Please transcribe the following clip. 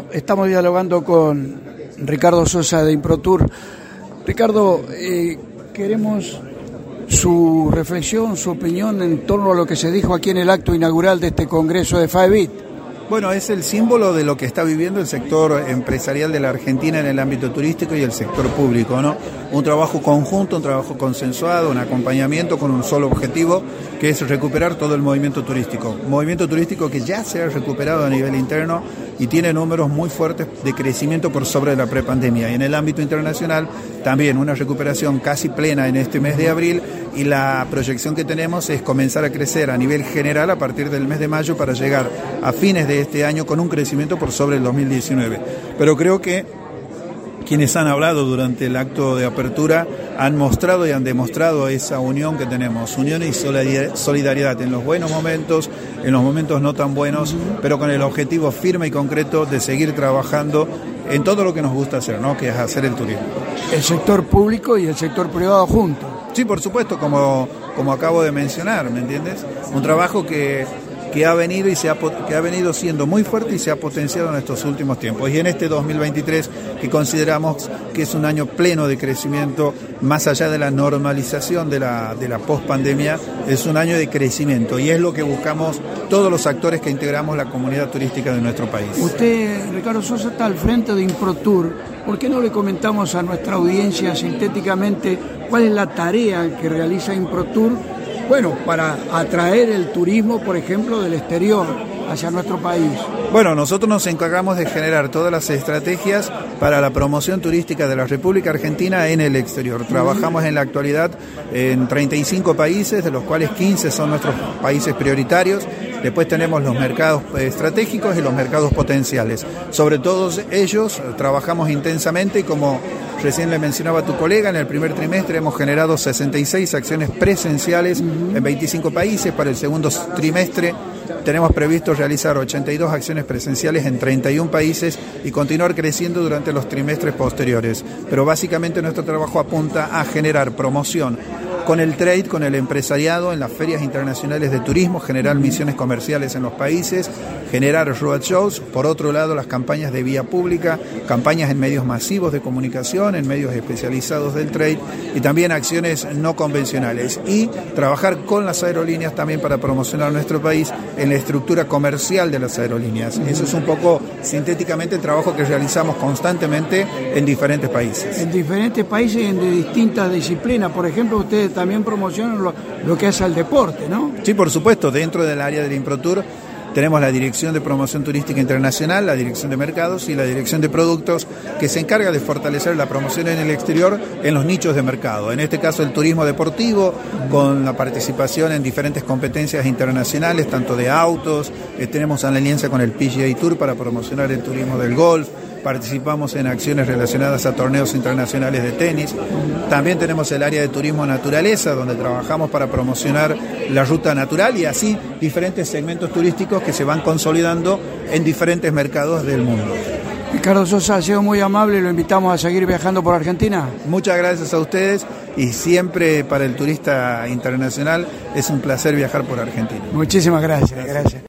estamos dialogando con Ricardo Sosa de Improtur. Ricardo, queremos su reflexión, su opinión en torno a lo que se dijo aquí en el acto inaugural de este congreso de FAEBIT. Bueno, es el símbolo de lo que está viviendo el sector empresarial de la Argentina en el ámbito turístico y el sector público, ¿no? Un trabajo conjunto, un trabajo consensuado, un acompañamiento con un solo objetivo, que es recuperar todo el movimiento turístico. Movimiento turístico que ya se ha recuperado a nivel interno y tiene números muy fuertes de crecimiento por sobre la prepandemia. Y en el ámbito internacional también una recuperación casi plena en este mes de abril, y la proyección que tenemos es comenzar a crecer a nivel general a partir del mes de mayo para llegar a fines de este año con un crecimiento por sobre el 2019. Pero creo que quienes han hablado durante el acto de apertura han mostrado y han demostrado esa unión que tenemos, unión y solidaridad en los buenos momentos, en los momentos no tan buenos, pero con el objetivo firme y concreto de seguir trabajando en todo lo que nos gusta hacer, ¿no? Que es hacer el turismo. El sector público y el sector privado juntos. Sí, por supuesto, como acabo de mencionar, ¿me entiendes? Un trabajo que ha venido que ha venido siendo muy fuerte y se ha potenciado en estos últimos tiempos. Y en este 2023, que consideramos que es un año pleno de crecimiento, más allá de la normalización de la pospandemia, es un año de crecimiento y es lo que buscamos todos los actores que integramos la comunidad turística de nuestro país. Usted, Ricardo Sosa, está al frente de Improtur. ¿Por qué no le comentamos a nuestra audiencia sintéticamente cuál es la tarea que realiza Improtur? Bueno, para atraer el turismo, por ejemplo, del exterior hacia nuestro país. Bueno, nosotros nos encargamos de generar todas las estrategias para la promoción turística de la República Argentina en el exterior. Trabajamos en la actualidad en 35 países, de los cuales 15 son nuestros países prioritarios. Después tenemos los mercados estratégicos y los mercados potenciales. Sobre todos ellos trabajamos intensamente y, como recién le mencionaba a tu colega, en el primer trimestre hemos generado 66 acciones presenciales en 25 países. Para el segundo trimestre tenemos previsto realizar 82 acciones presenciales en 31 países y continuar creciendo durante los trimestres posteriores. Pero básicamente nuestro trabajo apunta a generar promoción con el trade, con el empresariado, en las ferias internacionales de turismo, generar misiones comerciales en los países, generar roadshows, por otro lado las campañas de vía pública, campañas en medios masivos de comunicación, en medios especializados del trade y también acciones no convencionales, y trabajar con las aerolíneas también para promocionar nuestro país en la estructura comercial de las aerolíneas. Eso es un poco sintéticamente el trabajo que realizamos constantemente en diferentes países. En diferentes países y en de distintas disciplinas. Por ejemplo, ustedes también promocionan lo que hace al deporte, ¿no? Sí, por supuesto. Dentro del área del Improtur tenemos la Dirección de Promoción Turística Internacional, la Dirección de Mercados y la Dirección de Productos, que se encarga de fortalecer la promoción en el exterior en los nichos de mercado. En este caso el turismo deportivo, con la participación en diferentes competencias internacionales, tanto de autos, tenemos una alianza con el PGA Tour para promocionar el turismo del golf. Participamos en acciones relacionadas a torneos internacionales de tenis. También tenemos el área de turismo naturaleza, donde trabajamos para promocionar la ruta natural y así diferentes segmentos turísticos que se van consolidando en diferentes mercados del mundo. Ricardo Sosa, ha sido muy amable y lo invitamos a seguir viajando por Argentina. Muchas gracias a ustedes, y siempre para el turista internacional es un placer viajar por Argentina. Muchísimas gracias.